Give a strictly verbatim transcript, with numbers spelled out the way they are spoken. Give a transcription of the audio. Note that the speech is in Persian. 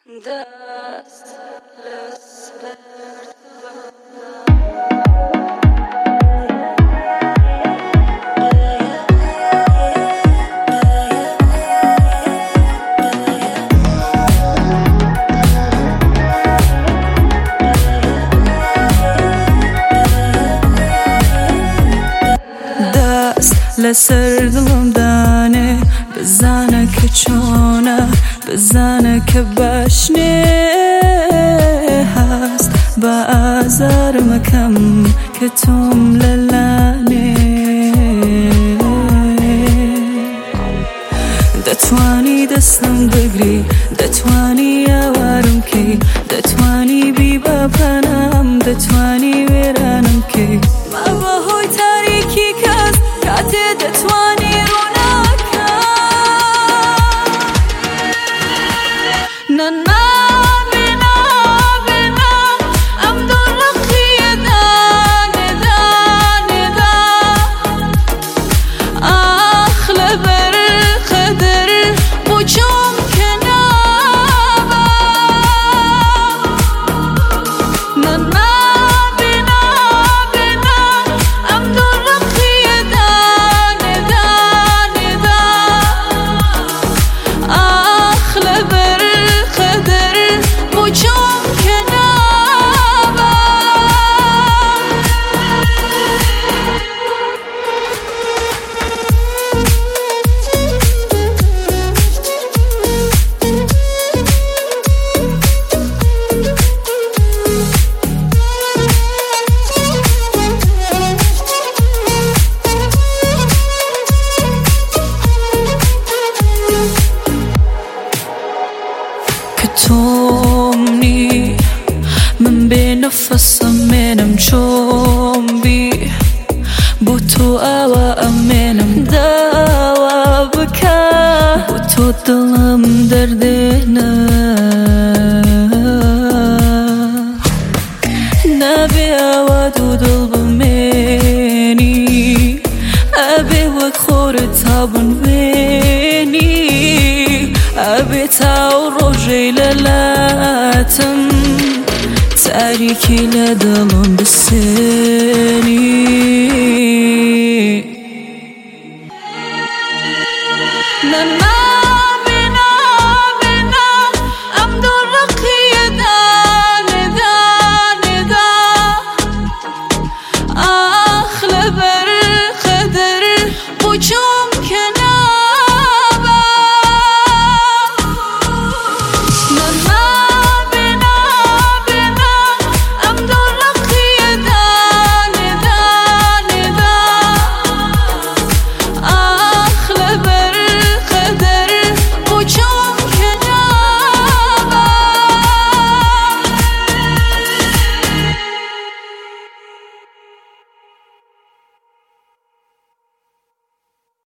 دست لسبر لسر دلم دانه بزنه که چونه بزنه که بشنه هست با ازار مکم که توم للانه دتوانی دستم بگری دتوانی اوارم کی دتوانی بی بپنم دتوانی ویرانم کی ما با های تاریکی کس کاته دتوانی روناکا ننا بنا بنا ام درقی دان دان دان اخل بر قدر بوچم کنابا ننا تومنی من به نفسم منم چومبی بو تو اوا امنم دوا بکا بو تو دلم دردنه نبی اوا دو دل بمینی ابی وک خور تابون بینی ابي تاو روجي للاتم تاريكي لدلم بالسني